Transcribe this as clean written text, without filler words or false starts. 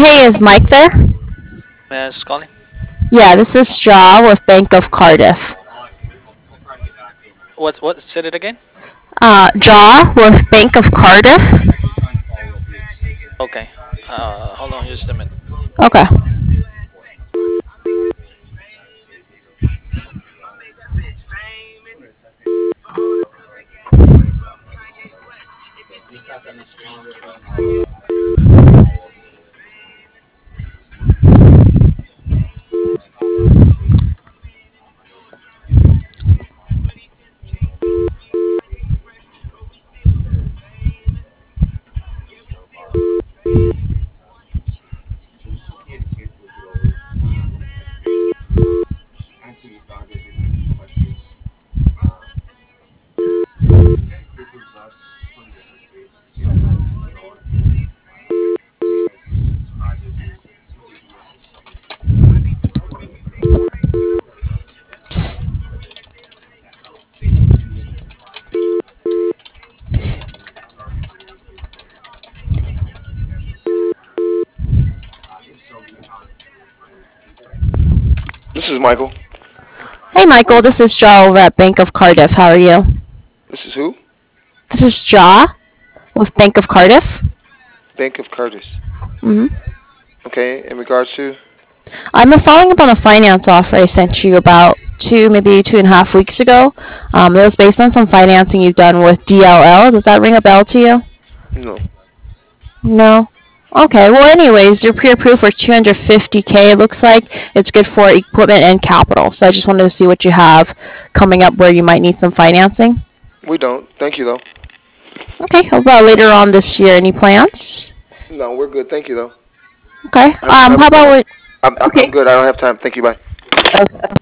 Hey, is Mike there? May I ask calling? Yeah, this is Shaw with Bank of Cardiff. What said it again? Jaw with Bank of Cardiff. Okay. Hold on just a minute. Okay. This is Michael. Hey, Michael, this is Jaw over at Bank of Cardiff. How are you? This is who? This is Jaw with Bank of Cardiff. Bank of Curtis. hmm Okay, in regards to? I'm following up on a finance offer I sent you about maybe 2.5 weeks ago. It was based on some financing you've done with DLL. Does that ring a bell to you? No. No. Okay. Well, anyways, you're pre-approved for 250K. It looks like it's good for equipment and capital. So I just wanted to see what you have coming up where you might need some financing. We don't. Thank you, though. Okay. How about later on this year? Any plans? No, we're good. Thank you, though. Okay. Have a How good one. about I'm okay. good. I don't have time. Thank you. Bye. Okay.